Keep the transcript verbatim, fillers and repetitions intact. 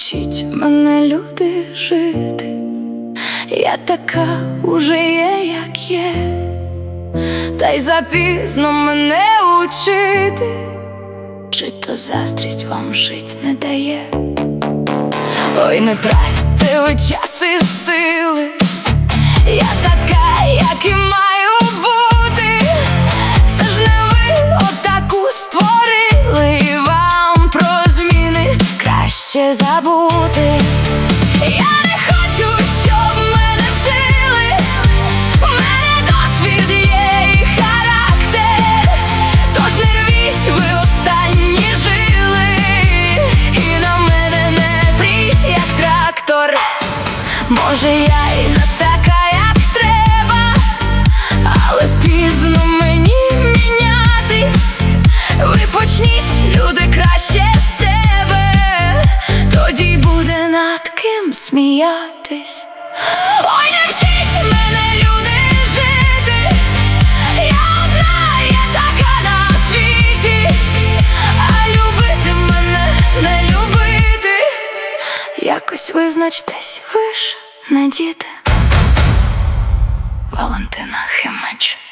Навчіть мене, люди, жити. Я така уже є, як є, та й запізно мене учити. Чи то заздрість вам жить не дає? Ой, не тратьте ви час і сили. Я така, як і маю бути. Це ж не ви отаку створили, і вам про зміни краще забути. Я не хочу, щоб мене вчили. У мене досвід є і характер. Тож не рвіть ви останні жили, і на мене не пріть, як трактор. Може, я і не така, як треба, але пізно мені мінятись. Ви почніть, люди, краще з себе, тоді буде над ким сміятись. Ой, не вчіть мене, люди, жити. Я одна є така на світі, а любити мене, не любити. Якось визначтесь, ви ж не діти. Валентина Химич.